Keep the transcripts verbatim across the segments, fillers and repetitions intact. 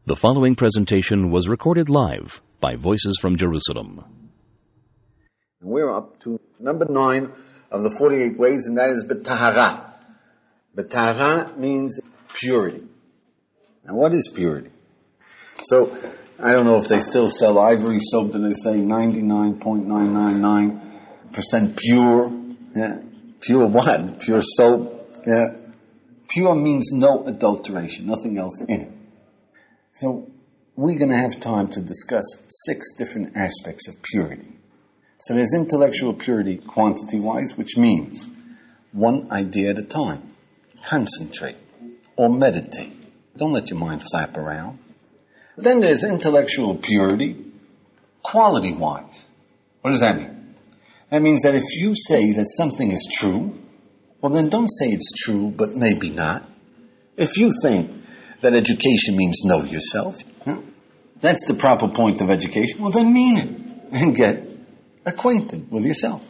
The following presentation was recorded live by Voices from Jerusalem. We're up to number nine of the forty-eight ways, and that is B'tahara. B'tahara means purity. Now, what is purity? So, I don't know if they still sell ivory soap, and they say ninety-nine point nine nine nine percent pure. Yeah. Pure what? Pure soap. Yeah. Pure means no adulteration, nothing else in it. So, we're going to have time to discuss six different aspects of purity. So there's intellectual purity quantity-wise, which means one idea at a time. Concentrate or meditate. Don't let your mind flap around. Then there's intellectual purity quality-wise. What does that mean? That means that if you say that something is true, well then don't say it's true, but maybe not. If you think that education means know yourself, huh? That's the proper point of education, well then mean it and get acquainted with yourself.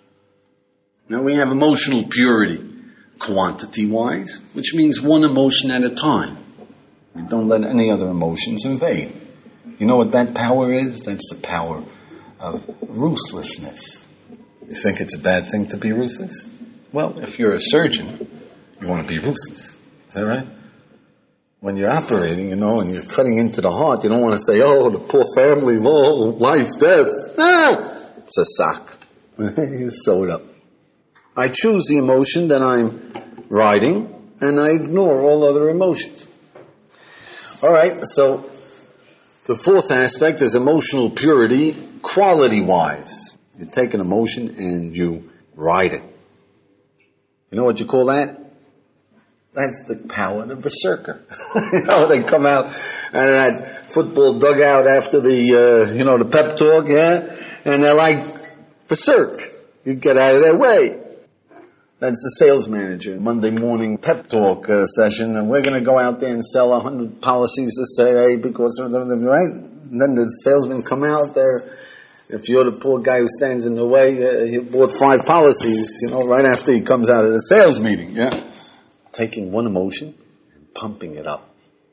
Now we have emotional purity quantity-wise, which means one emotion at a time. You don't let any other emotions invade. You know what that power is? That's the power of ruthlessness. You think it's a bad thing to be ruthless? Well, if you're a surgeon, you want to be ruthless. Is that right? When you're operating, you know, and you're cutting into the heart, you don't want to say, oh, the poor family, oh, life, death. No! It's a sock. You sew it up. I choose the emotion that I'm riding, and I ignore all other emotions. All right, so the fourth aspect is emotional purity quality-wise. You take an emotion and you ride it. You know what you call that? That's the power of the berserker. You know, they come out and that football dugout after the, uh, you know, the pep talk, yeah? And they're like, berserk. You get out of their way. That's the sales manager, Monday morning pep talk uh, session, and we're going to go out there and sell a hundred policies this day because of them, right? And then the salesman come out there. If you're the poor guy who stands in the way, uh, he bought five policies, you know, right after he comes out of the sales meeting, yeah? Taking one emotion and pumping it up.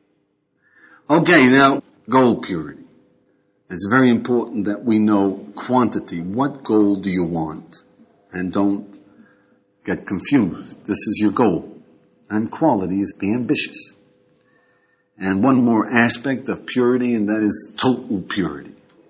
Okay, now, goal purity. It's very important that we know quantity. What goal do you want? And don't get confused. This is your goal. And quality is be ambitious. And one more aspect of purity, and that is total purity.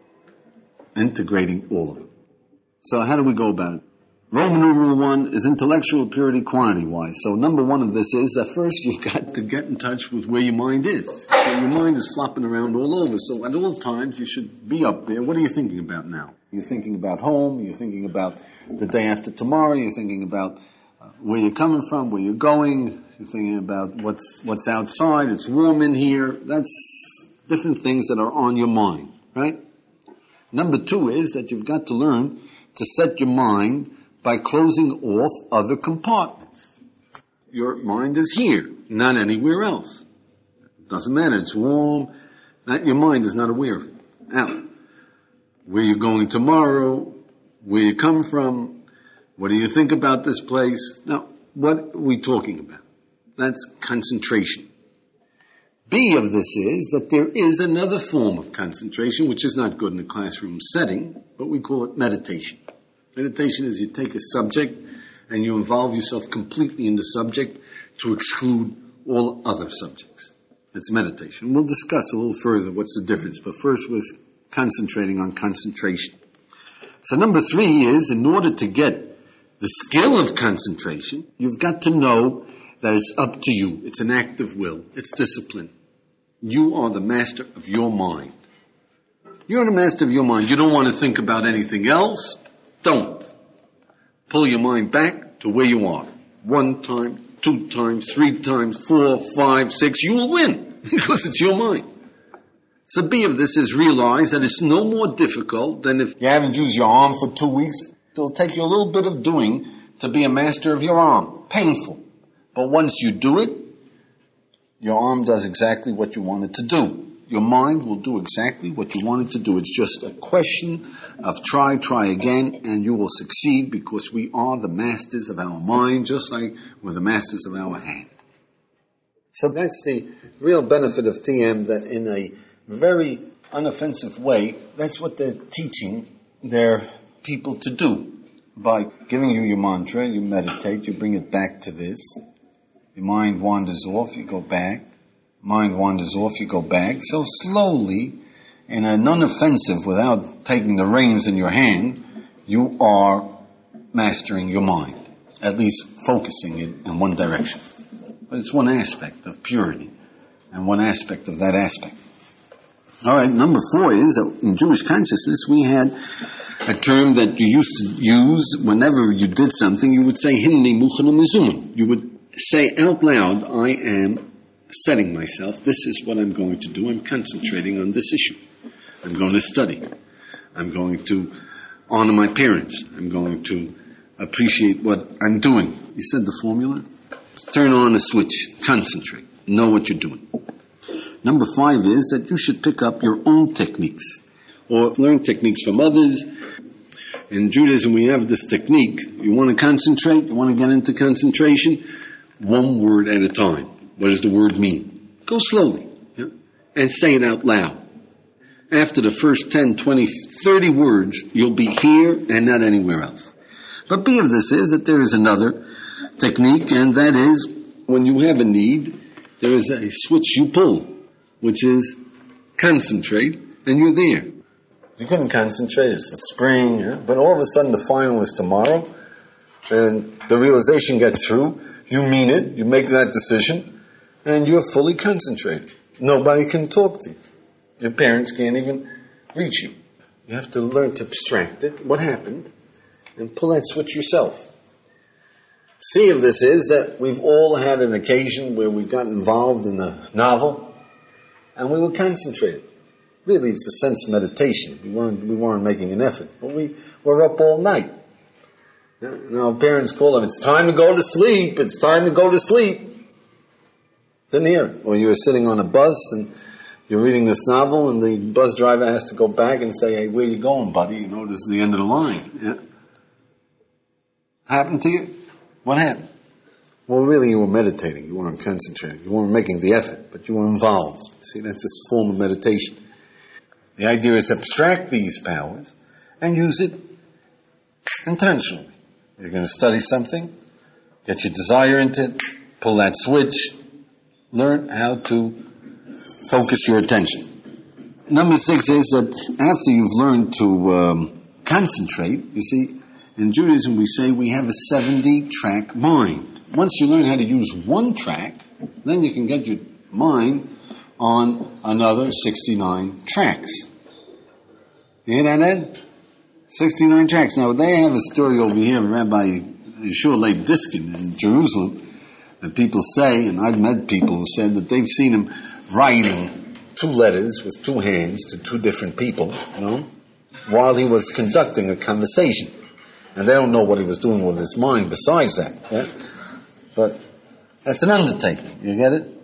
Integrating all of it. So how do we go about it? Roman numeral one is intellectual purity quantity-wise. So number one of this is that first you've got to get in touch with where your mind is. So your mind is flopping around all over. So at all times you should be up there. What are you thinking about now? You're thinking about home. You're thinking about the day after tomorrow. You're thinking about uh, where you're coming from, where you're going. You're thinking about what's what's outside. It's warm in here. That's different things that are on your mind, right? Number two is that you've got to learn to set your mind by closing off other compartments. Your mind is here, not anywhere else. It doesn't matter, it's warm. That your mind is not aware of it. Now, where you're going tomorrow, where you come from, what do you think about this place? Now, what are we talking about? That's concentration. B of this is that there is another form of concentration, which is not good in a classroom setting, but we call it meditation. Meditation is you take a subject and you involve yourself completely in the subject to exclude all other subjects. It's meditation. We'll discuss a little further what's the difference, but first we're concentrating on concentration. So number three is, in order to get the skill of concentration, you've got to know that it's up to you. It's an act of will. It's discipline. You are the master of your mind. You're the master of your mind. You don't want to think about anything else. Don't. Pull your mind back to where you are. One time, two times, three times, four, five, six. You will win because it's your mind. So B of this is realize that it's no more difficult than if you haven't used your arm for two weeks. It'll take you a little bit of doing to be a master of your arm. Painful. But once you do it, your arm does exactly what you want it to do. Your mind will do exactly what you want it to do. It's just a question of try, try again, and you will succeed because we are the masters of our mind, just like we're the masters of our hand. So that's the real benefit of T M, that in a very unoffensive way, that's what they're teaching their people to do. By giving you your mantra, you meditate, you bring it back to this. Your mind wanders off, you go back. Mind wanders off, you go back. So slowly, in a non-offensive, without taking the reins in your hand, you are mastering your mind. At least focusing it in one direction. But it's one aspect of purity, and one aspect of that aspect. All right, number four is that in Jewish consciousness we had a term that you used to use whenever you did something. You would say, Hinni muchana mizuman. You would say out loud, I am setting myself. This is what I'm going to do. I'm concentrating on this issue. I'm going to study. I'm going to honor my parents. I'm going to appreciate what I'm doing. You said the formula? Turn on a switch. Concentrate. Know what you're doing. Number five is that you should pick up your own techniques or learn techniques from others. In Judaism, we have this technique. You want to concentrate, you want to get into concentration, one word at a time. What does the word mean? Go slowly, yeah? And say it out loud. After the first ten, twenty, thirty words, you'll be here and not anywhere else. But B of this is that there is another technique, and that is when you have a need, there is a switch you pull, which is concentrate, and you're there. You couldn't concentrate, it's the spring, yeah? But all of a sudden the final is tomorrow, and the realization gets through, you mean it, you make that decision, and you're fully concentrated. Nobody can talk to you. Your parents can't even reach you. You have to learn to abstract it, what happened, and pull that switch yourself. C of this is that we've all had an occasion where we got involved in a novel, and we were concentrated. Really, it's a sense of meditation. We weren't, we weren't making an effort, but we were up all night. And our parents call them, it's time to go to sleep, it's time to go to sleep. Didn't hear it. Or you were sitting on a bus and you're reading this novel and the bus driver has to go back and say, hey, where you going, buddy? You know, this is the end of the line. Yeah? Happened to you? What happened? Well, really, you were meditating. You weren't concentrating. You weren't making the effort, but you were involved. See, that's this form of meditation. The idea is abstract these powers and use it intentionally. You're going to study something, get your desire into it, pull that switch, learn how to focus your attention. Number six is that after you've learned to um, concentrate, you see, in Judaism we say we have a seventy-track mind. Once you learn how to use one track, then you can get your mind on another sixty-nine tracks. You hear that, Ed? sixty-nine tracks. Now, they have a story over here of Rabbi Yeshua Leib Diskin in Jerusalem that people say, and I've met people who said that they've seen him writing two letters with two hands to two different people, you know, while he was conducting a conversation. And they don't know what he was doing with his mind besides that. Yeah? But that's an undertaking. You get it?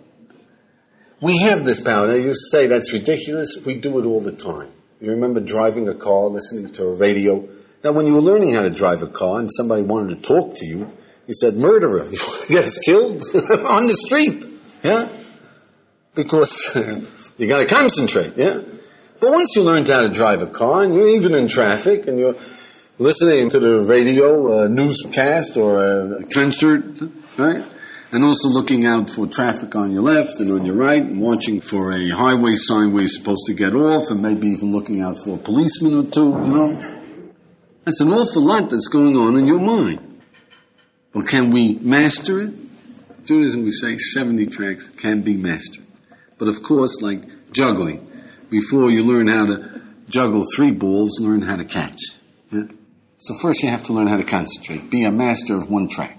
We have this power. Now, you say that's ridiculous. We do it all the time. You remember driving a car, listening to a radio. Now, when you were learning how to drive a car and somebody wanted to talk to you, you said, murderer, you want to get us killed on the street. Yeah? Because you got to concentrate. Yeah? But once you learned how to drive a car, and you're even in traffic, and you're listening to the radio, a newscast, or a concert, right? And also looking out for traffic on your left and on your right, and watching for a highway sign where you're supposed to get off, and maybe even looking out for a policeman or two, you know. That's an awful lot that's going on in your mind. But can we master it? Judaism, we say seventy tracks can be mastered. But of course, like juggling, before you learn how to juggle three balls, learn how to catch. Yeah? So first you have to learn how to concentrate, be a master of one track.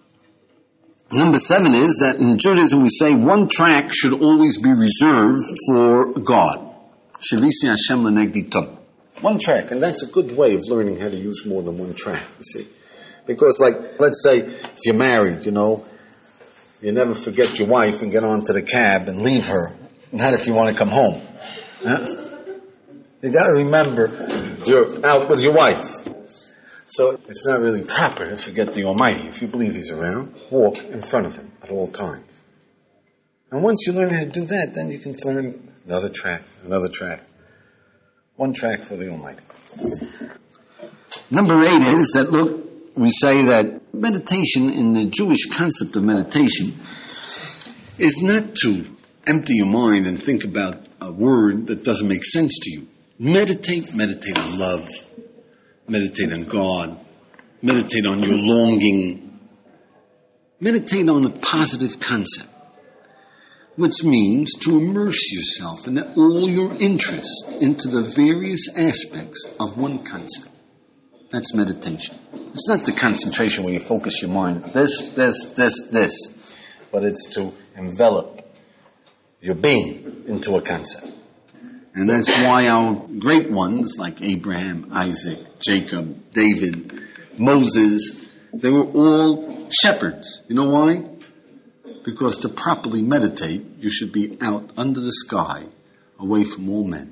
Number seven is that in Judaism we say one track should always be reserved for God. Shavisi Hashem l'negdi tov. One track, and that's a good way of learning how to use more than one track, you see. Because, like, let's say if you're married, you know, you never forget your wife and get onto the cab and leave her. Not if you want to come home. Huh? You got to remember you're out with your wife. So it's not really proper to forget the Almighty. If you believe He's around, walk in front of Him at all times. And once you learn how to do that, then you can learn another track, another track. One track for the Almighty. Number eight is that, look, we say that meditation, in the Jewish concept of meditation, is not to empty your mind and think about a word that doesn't make sense to you. Meditate, meditate on love, meditate on God, meditate on your longing, meditate on a positive concept, which means to immerse yourself in all your interest into the various aspects of one concept. That's meditation. It's not the concentration where you focus your mind, this, this, this, this, but it's to envelop your being into a concept. And that's why our great ones, like Abraham, Isaac, Jacob, David, Moses, they were all shepherds. You know why? Because to properly meditate, you should be out under the sky, away from all men,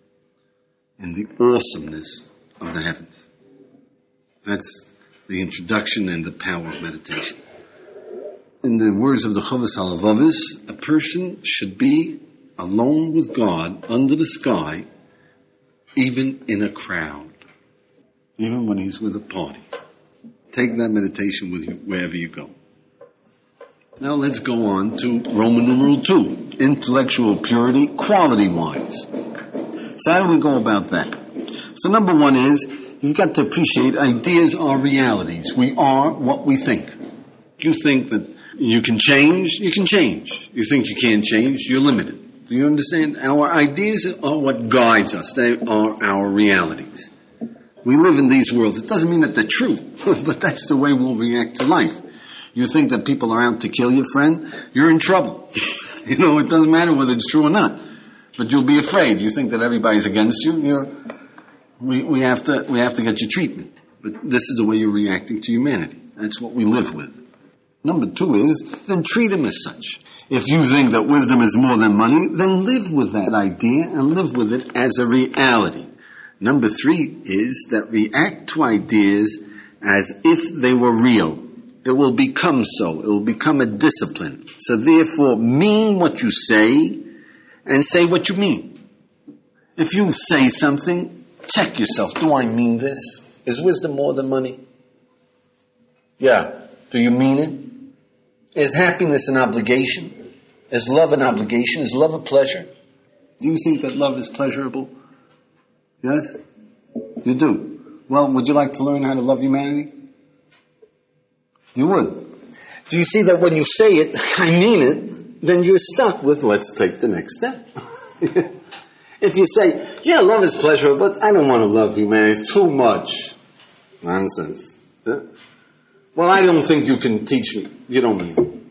in the awesomeness of the heavens. That's the introduction and the power of meditation. In the words of the Chovos HaLevavos, a person should be alone with God under the sky, even in a crowd, even when he's with a party. Take that meditation with you wherever you go. Now let's go on to Roman numeral two, intellectual purity, quality-wise. So how do we go about that? So number one is, you've got to appreciate ideas are realities. We are what we think. You think that you can change, you can change. You think you can't change, you're limited. Do you understand? Our ideas are what guides us. They are our realities. We live in these worlds. It doesn't mean that they're true, but that's the way we'll react to life. You think that people are out to kill your friend, you're in trouble. You know, it doesn't matter whether it's true or not. But you'll be afraid. You think that everybody's against you, you know, we, we have to, we have to get your treatment. But this is the way you're reacting to humanity. That's what we live with. Number two is, then treat them as such. If you think that wisdom is more than money, then live with that idea and live with it as a reality. Number three is that react to ideas as if they were real. It will become so. It will become a discipline. So therefore, mean what you say and say what you mean. If you say something, check yourself. Do I mean this? Is wisdom more than money? Yeah. Do you mean it? Is happiness an obligation? Is love an obligation? Is love a pleasure? Do you think that love is pleasurable? Yes? You do. Well, would you like to learn how to love humanity? You would. Do you see that when you say it, I mean it, then you're stuck with, let's take the next step. If you say, yeah, love is pleasurable, but I don't want to love humanity, it's too much. Nonsense. Huh? Well, I don't think you can teach me. You don't mean it.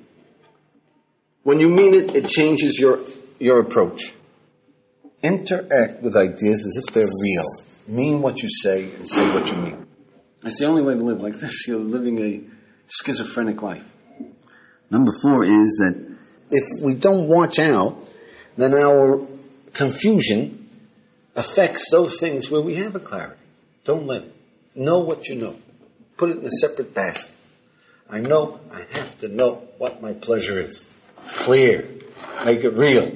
When you mean it, it changes your, your approach. Interact with ideas as if they're real. Mean what you say and say what you mean. That's the only way to live like this. You're living a schizophrenic life. Number four is that if we don't watch out, then our confusion affects those things where we have a clarity. Don't let it. Know what you know. Put it in a separate basket. I know I have to know what my pleasure is. Clear. Make it real.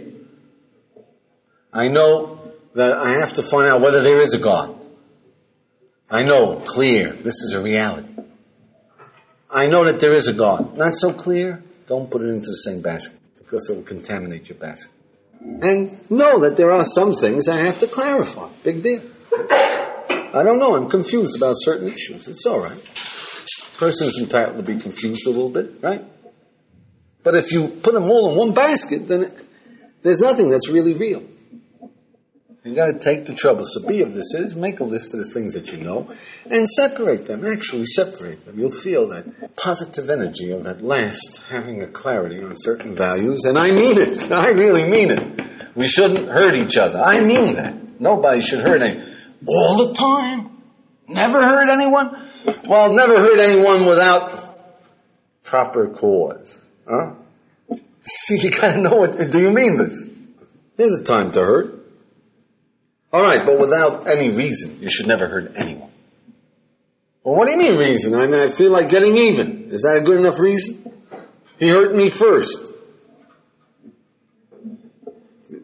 I know that I have to find out whether there is a God. I know, clear. This is a reality. I know that there is a God. Not so clear? Don't put it into the same basket, because it will contaminate your basket. And know that there are some things I have to clarify. Big deal. I don't know. I'm confused about certain issues. It's all right. A person is entitled to be confused a little bit, right? But if you put them all in one basket, then it, there's nothing that's really real. You've got to take the trouble. So be of this is, make a list of the things that you know, and separate them. Actually separate them. You'll feel that positive energy of at last having a clarity on certain values. And I mean it. I really mean it. We shouldn't hurt each other. I mean that. Nobody should hurt anyone. All the time. Never hurt anyone? Well, never hurt anyone without proper cause. Huh? See, you gotta know what, do you mean this? There's a time to hurt. All right, but without any reason, you should never hurt anyone. Well, what do you mean reason? I mean, I feel like getting even. Is that a good enough reason? He hurt me first.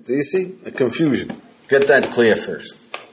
Do you see? A confusion. Get that clear first.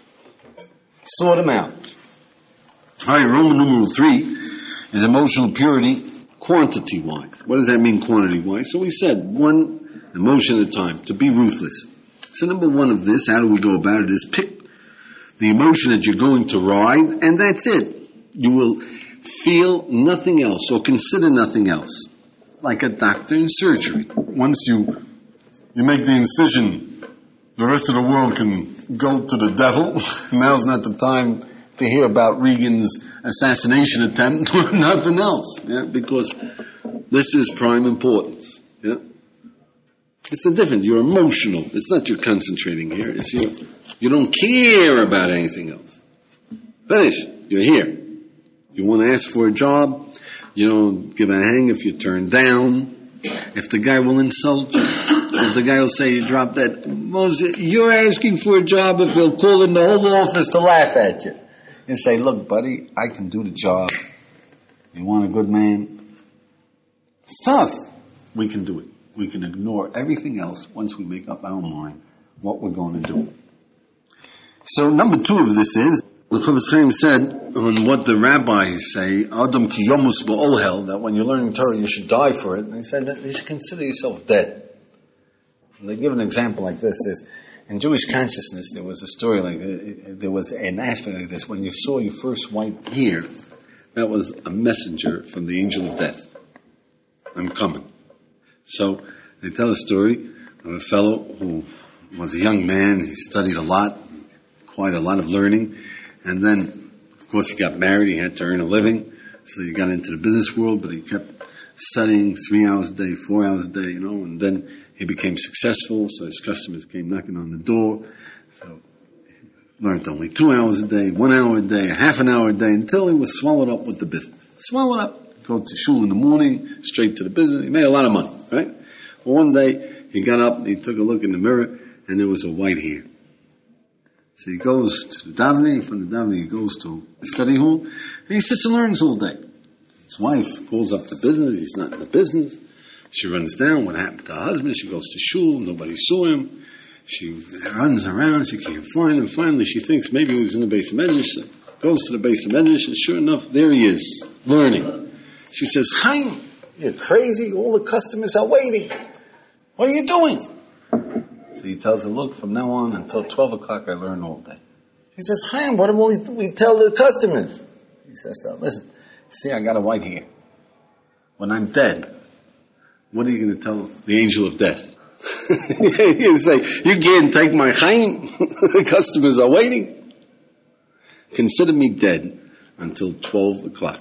Sort them out. All right, Roman numeral three is emotional purity quantity-wise. What does that mean quantity-wise? So we said one emotion at a time, to be ruthless. So number one of this, how do we go about it, is pick the emotion that you're going to ride, and that's it. You will feel nothing else or consider nothing else. Like a doctor in surgery. Once you you make the incision, the rest of the world can go to the devil. Now's not the time to hear about Reagan's assassination attempt or nothing else. Yeah? Because this is prime importance. Yeah? It's the difference. You're emotional. It's not you're concentrating here. It's you. You don't care about anything else. Finish. You're here. You want to ask for a job. You don't give a hang if you turn down. If the guy will insult you. If the guy will say you drop that. Moses, you're asking for a job if he'll call in the whole office to laugh at you. You say, look, buddy, I can do the job. You want a good man? It's tough. We can do it. We can ignore everything else once we make up our mind what we're going to do. So number two of this is, the Chofetz Chaim said on what the rabbis say, Adam ki yomus ba'olhel, that when you're learning Torah you should die for it. And he said that you should consider yourself dead. And they give an example like this. There's, in Jewish consciousness there was a story like this. There was an aspect like this. When you saw your first white hair, that was a messenger from the angel of death. I'm coming. So they tell a story of a fellow who was a young man. He studied a lot, quite a lot of learning. And then, of course, he got married. He had to earn a living. So he got into the business world, but he kept studying three hours a day, four hours a day, you know, and then he became successful. So his customers came knocking on the door. So he learned only two hours a day, one hour a day, a half an hour a day, until he was swallowed up with the business. Swallowed up. Go to shul in the morning, straight to the business. He made a lot of money, right? Well, one day, he got up, and he took a look in the mirror, and there was a white hair. So he goes to the davening. From the davening, he goes to the study hall, and he sits and learns all day. His wife calls up the business. He's not in the business. She runs down. What happened to her husband? She goes to shul. Nobody saw him. She runs around. She can't find him. Finally, she thinks maybe he was in the base of Medrash. So goes to the base of Medrash, and sure enough, there he is, learning. She says, Chaim, you're crazy. All the customers are waiting. What are you doing? So he tells her, look, from now on until twelve o'clock, I learn all day. He says, Chaim, what will we tell the customers? He says, listen, see, I got a white hair. When I'm dead, what are you going to tell the angel of death? You say, you can't take my Chaim. The customers are waiting. Consider me dead until twelve o'clock.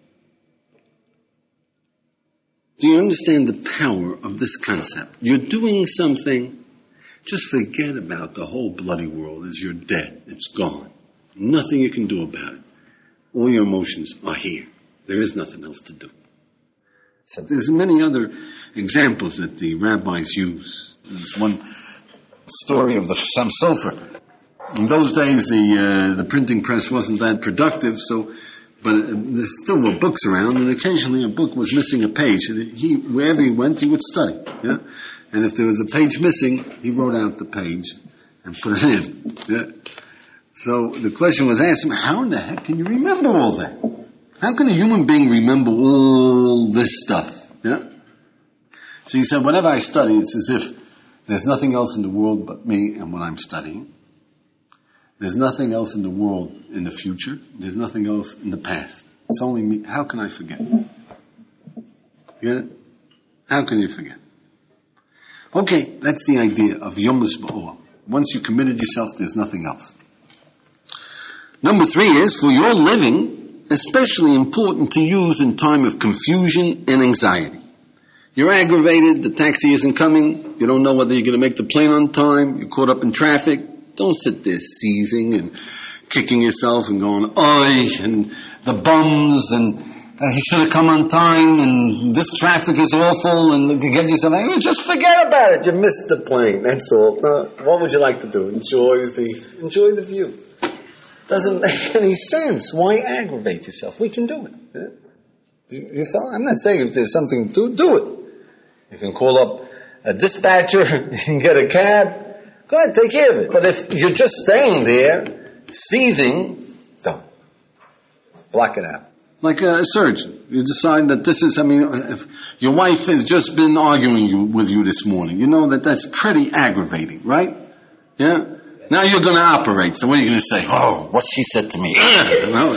Do you understand the power of this concept? You're doing something, just forget about the whole bloody world as you're dead. It's gone. Nothing you can do about it. All your emotions are here. There is nothing else to do. So there's many other examples that the rabbis use. There's one story of the Chassam Sofer. In those days, the uh, the printing press wasn't that productive, so but uh, there still were books around, and occasionally a book was missing a page. And he, wherever he went, he would study. Yeah? And if there was a page missing, he wrote out the page and put it in. Yeah? So the question was asked him, how in the heck can you remember all that? How can a human being remember all this stuff? Yeah? So he said, whenever I study, it's as if there's nothing else in the world but me and what I'm studying. There's nothing else in the world in the future. There's nothing else in the past. It's only me. How can I forget? You get it? How can you forget? Okay, that's the idea of Yomus Ba'or. Once you committed yourself, there's nothing else. Number three is, for your living, especially important to use in time of confusion and anxiety. You're aggravated, the taxi isn't coming, you don't know whether you're going to make the plane on time, you're caught up in traffic. Don't sit there seething and kicking yourself and going, oi, and the bums, and uh, he should have come on time, and this traffic is awful, and you get yourself angry. Just forget about it. You missed the plane. That's all. Uh, what would you like to do? Enjoy the enjoy the view. Doesn't make any sense. Why aggravate yourself? We can do it. Yeah? You, you feel? I'm not saying if there's something to do, do it. You can call up a dispatcher. You can get a cab. Go ahead, take care of it. But if you're just staying there, seething, don't. Block it out. Like a surgeon. You decide that this is, I mean, if your wife has just been arguing you, with you this morning, you know that that's pretty aggravating, right? Yeah? Now you're going to operate, so what are you going to say? Oh, what she said to me. No,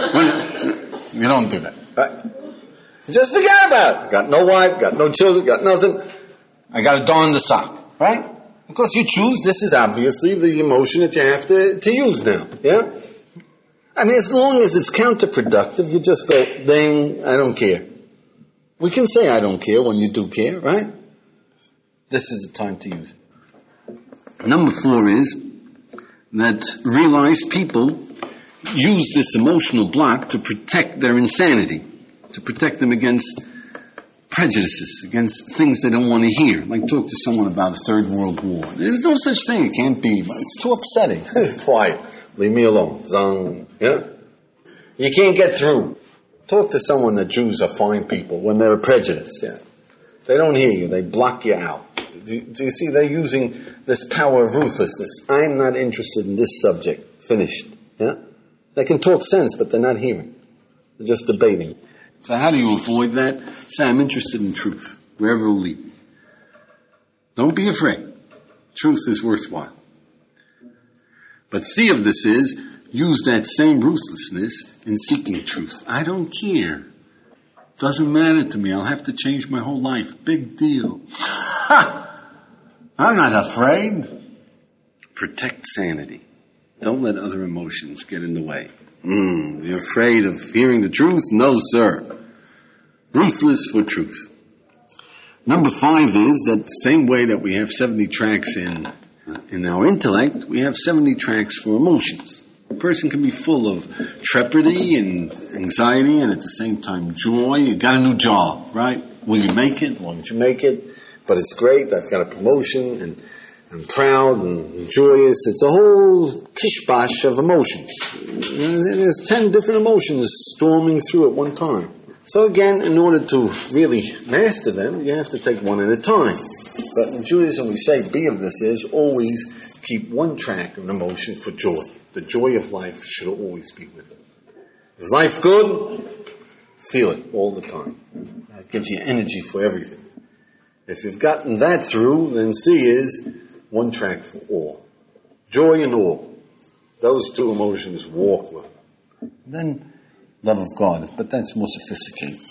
you don't do that. Right? Just forget about it. Got no wife, got no children, got nothing. I got to darn the sock, right? Of course, you choose. This is obviously the emotion that you have to, to use now. Yeah? I mean, as long as it's counterproductive, you just go, dang, I don't care. We can say I don't care when you do care, right? This is the time to use it. Number four is that realize people use this emotional block to protect their insanity, to protect them against prejudices, against things they don't want to hear. Like talk to someone about a third world war. There's no such thing. It can't be. It's too upsetting. Quiet. Leave me alone. Zang. Yeah? You can't get through. Talk to someone that Jews are fine people when they're prejudiced. Yeah? They don't hear you. They block you out. Do you, do you see? They're using this power of ruthlessness. I'm not interested in this subject. Finished. Yeah? They can talk sense, but they're not hearing. They're just debating. So how do you avoid that? Say, I'm interested in truth, wherever it will lead. Don't be afraid. Truth is worthwhile. But C of this is, use that same ruthlessness in seeking truth. I don't care. Doesn't matter to me. I'll have to change my whole life. Big deal. Ha! I'm not afraid. Protect sanity. Don't let other emotions get in the way. Mm, you're afraid of hearing the truth? No, sir. Ruthless for truth. Number five is that the same way that we have seventy tracks in uh, in our intellect, we have seventy tracks for emotions. A person can be full of trepidity and anxiety and at the same time joy. You got a new job, right? Will you make it? Why don't you make it? But it's great. I've got a promotion and I'm proud and joyous. It's a whole kishbash of emotions. There's ten different emotions storming through at one time. So again, in order to really master them, you have to take one at a time. But in Judaism, we say B of this is always keep one track of an emotion for joy. The joy of life should always be with it. Is life good? Feel it all the time. That gives you energy for everything. If you've gotten that through, then C is one track for awe. Joy and awe. Those two emotions walk with. Then love of God, but that's more sophisticated.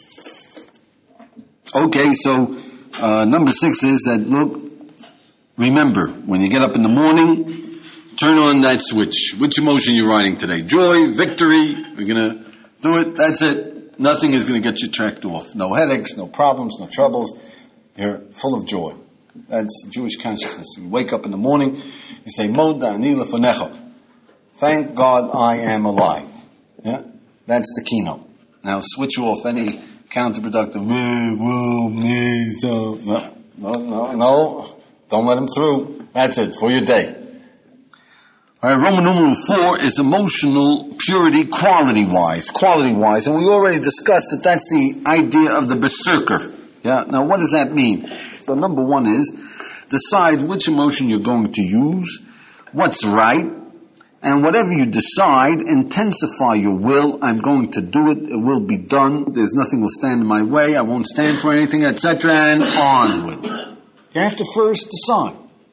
Okay, so uh, number six is that, look, remember, when you get up in the morning, turn on that switch. Which emotion you're riding today? Joy, victory, we're going to do it, that's it. Nothing is going to get you tracked off. No headaches, no problems, no troubles. You're full of joy. That's Jewish consciousness. You wake up in the morning, you say, Moda ani lefanecha. Thank God I am alive. Yeah? That's the keynote. Now switch off any counterproductive, whoa, please don't. No, no, no, no. Don't let them through. That's it for your day. All right, Roman numeral four is emotional purity quality-wise. Quality-wise. And we already discussed that that's the idea of the berserker. Yeah. Now what does that mean? So number one is decide which emotion you're going to use, what's right, and whatever you decide, intensify your will. I'm going to do it. It will be done. There's nothing will stand in my way. I won't stand for anything, et cetera. And on with it. You have to first decide.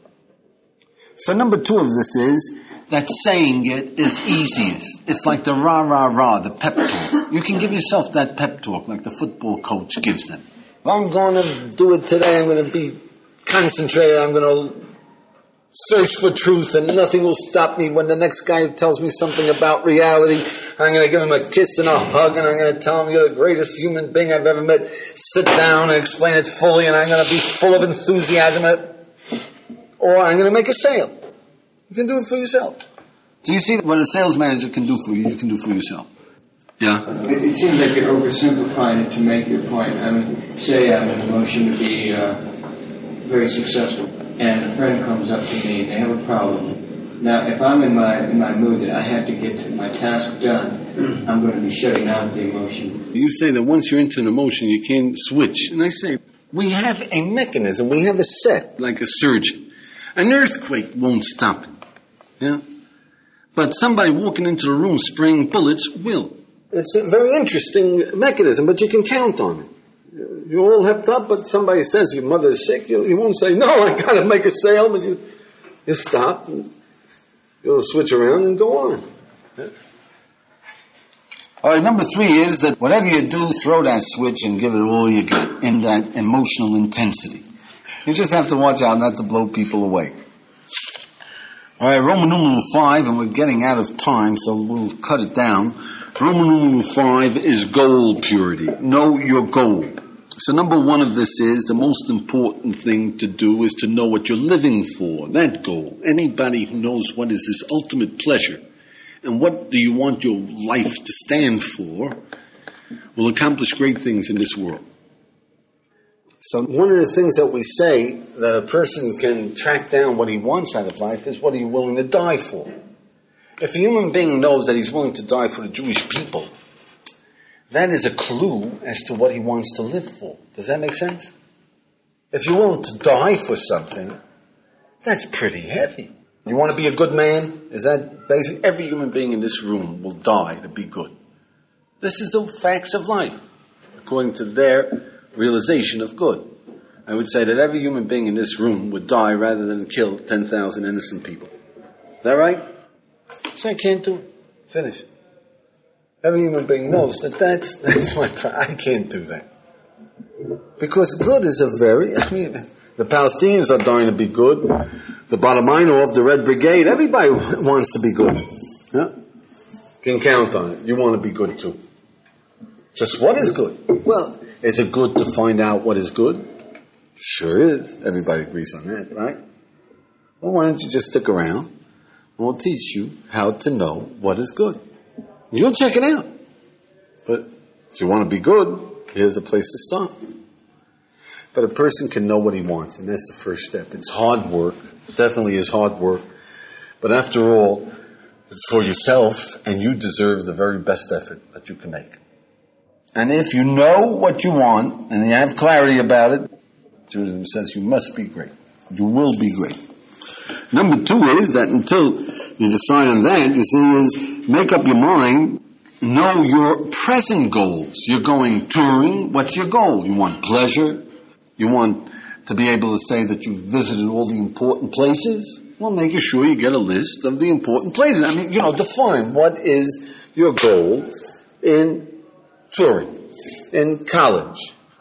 So number two of this is that saying it is easiest. It's like the rah, rah, rah, the pep talk. You can give yourself that pep talk like the football coach gives them. If I'm going to do it today, I'm going to be concentrated. I'm going to search for truth and nothing will stop me. When the next guy tells me something about reality, I'm going to give him a kiss and a hug and I'm going to tell him you're the greatest human being I've ever met. Sit down and explain it fully and I'm going to be full of enthusiasm. Or I'm going to make a sale. You can do it for yourself. Do you see what a sales manager can do for you, you can do for yourself? Yeah? It, it seems like you're oversimplifying it to make your point. I mean, say I'm in a motion to be uh, very successful. And a friend comes up to me and they have a problem. Now, if I'm in my in my mood that I have to get my task done, I'm going to be shutting out the emotion. You say that once you're into an emotion, you can't switch. And I say, we have a mechanism, we have a set. Like a surgeon. An earthquake won't stop it. Yeah? But somebody walking into the room spraying bullets will. It's a very interesting mechanism, but you can count on it. You're all hepped up, but somebody says your mother is sick, you, you won't say, no, I got to make a sale, but you, you stop, and you'll switch around and go on. Yeah. All right, number three is that whatever you do, throw that switch and give it all you got in that emotional intensity. You just have to watch out not to blow people away. All right, Roman numeral five, and we're getting out of time, so we'll cut it down. Roman numeral five is goal purity. Know your goal. So number one of this is the most important thing to do is to know what you're living for, that goal. Anybody who knows what is this ultimate pleasure and what do you want your life to stand for will accomplish great things in this world. So one of the things that we say that a person can track down what he wants out of life is what are you willing to die for? If a human being knows that he's willing to die for the Jewish people, that is a clue as to what he wants to live for. Does that make sense? If you're willing to die for something, that's pretty heavy. You want to be a good man? Is that basically every human being in this room will die to be good? This is the facts of life, according to their realization of good. I would say that every human being in this room would die rather than kill ten thousand innocent people. Is that right? So I can't do it. Finish. Every human being knows that that's, that's my problem. I can't do that. Because good is a very, I mean, the Palestinians are dying to be good. The Balaminov, the Red Brigade, everybody wants to be good. Yeah? Can count on it. You want to be good too. Just what is good? Well, is it good to find out what is good? Sure is. Everybody agrees on that, right? Well, why don't you just stick around and we'll teach you how to know what is good. You'll check it out. But if you want to be good, here's a place to start. But a person can know what he wants, and that's the first step. It's hard work. It definitely is hard work. But after all, it's for yourself, and you deserve the very best effort that you can make. And if you know what you want, and you have clarity about it, Judaism says you must be great. You will be great. Number two is that until you decide on that, you see, is make up your mind, know your present goals. You're going touring, what's your goal? You want pleasure? You want to be able to say that you've visited all the important places? Well, make sure you get a list of the important places. I mean, you know, define what is your goal in touring, in college,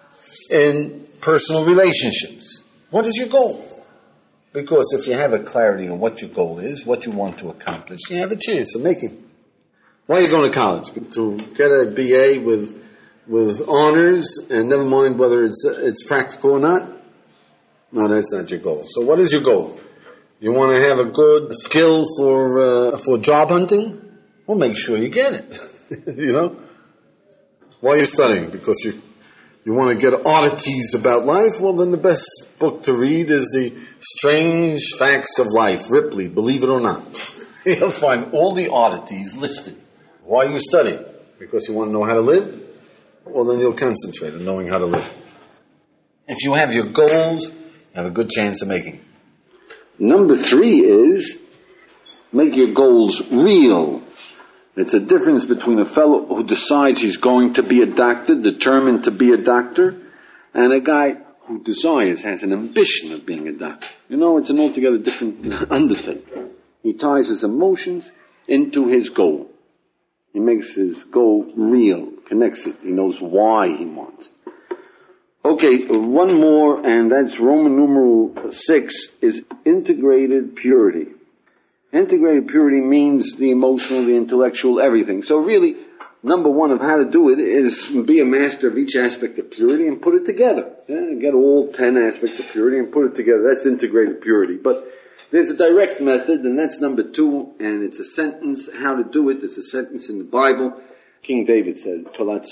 in personal relationships. What is your goal? Because if you have a clarity on what your goal is, what you want to accomplish, you have a chance of making it. Why are you going to college? To get a B A with with honors, and never mind whether it's it's practical or not? No, that's not your goal. So what is your goal? You want to have a good skill for uh, for job hunting? Well, make sure you get it. You know? Why are you studying? Because you you want to get oddities about life? Well, then the best book to read is The Strange Facts of Life, Ripley, believe it or not. You'll find all the oddities listed. Why are you studying? Because you want to know how to live? Well, then you'll concentrate on knowing how to live. If you have your goals, you have a good chance of making it. Number three is make your goals real. It's a difference between a fellow who decides he's going to be a doctor, determined to be a doctor, and a guy who desires, has an ambition of being a doctor. You know, it's an altogether different undertaking. He ties his emotions into his goal. He makes his goal real, connects it. He knows why he wants it. Okay, one more, and that's Roman numeral six, is integrated purity. Integrated purity means the emotional, the intellectual, everything. So really, number one of how to do it is be a master of each aspect of purity and put it together. Yeah, get all ten aspects of purity and put it together. That's integrated purity. But there's a direct method, and that's number two, and it's a sentence, how to do it. It's a sentence in the Bible. King David said,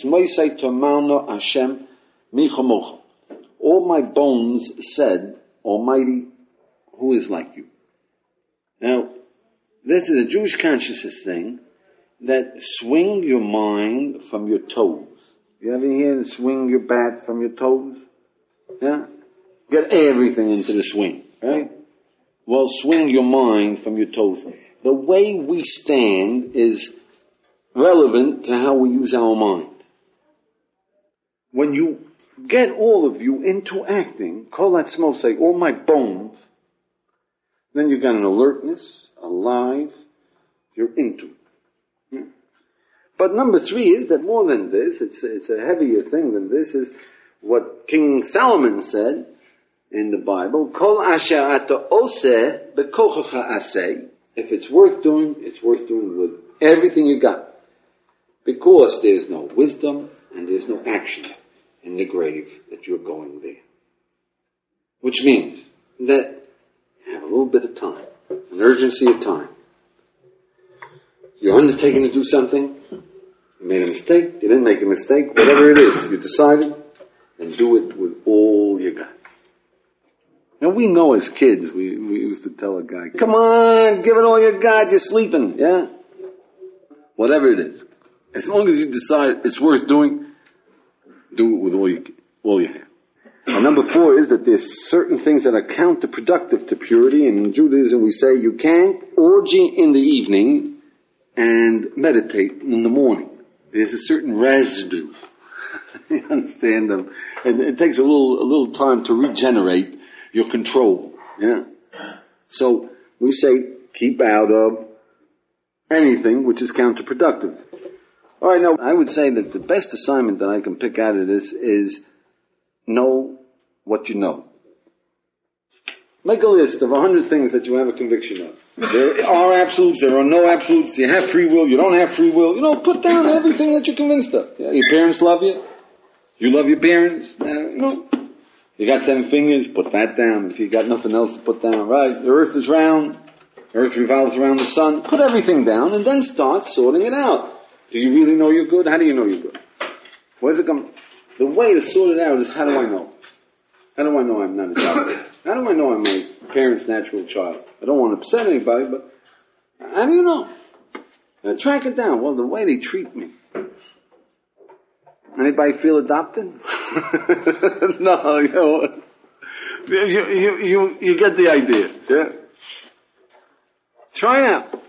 all my bones said, Almighty, who is like you? Now, this is a Jewish consciousness thing, that swing your mind from your toes. You ever hear swing your bat from your toes? Yeah? Get everything into the swing, right? will swing your mind from your toes. The way we stand is relevant to how we use our mind. When you get all of you into acting, call that smoke, say, all my bones, then you got an alertness, alive, you're into it. Yeah. But number three is that more than this, it's, it's a heavier thing than this, is what King Solomon said in the Bible, Kol asher ata oseh bekochacha aseh. If it's worth doing, it's worth doing with everything you got. Because there's no wisdom and there's no action in the grave that you're going there. Which means that you have a little bit of time, an urgency of time. You're undertaking to do something, you made a mistake, you didn't make a mistake, whatever it is, you decided, and do it with all you got. Now we know as kids, we, we used to tell a guy, come on, give it all you got, you're sleeping, yeah? Whatever it is. As long as you decide it's worth doing, do it with all you, all you have. And number four is that there's certain things that are counterproductive to purity, and in Judaism we say you can't orgy in the evening and meditate in the morning. There's a certain residue. You understand them? And it takes a little, a little time to regenerate your control. Yeah. So we say keep out of anything which is counterproductive. All right, now I would say that the best assignment that I can pick out of this is know what you know. Make a list of a hundred things that you have a conviction of. There are absolutes, there are no absolutes, you have free will, you don't have free will. You know, put down everything that you're convinced of. Yeah, your parents love you. You love your parents. Uh, you know, you got ten fingers, put that down. If you got nothing else to put down, right? The earth is round. The earth revolves around the sun. Put everything down and then start sorting it out. Do you really know you're good? How do you know you're good? Where's it come? The way to sort it out is how do I know? How do I know I'm not a child? How do I know I'm my parents' natural child? I don't want to upset anybody, but how do you know? Now, track it down. Well, the way they treat me. Anybody feel adopted? No, you know, you, you, you, you get the idea. Yeah? Try it out.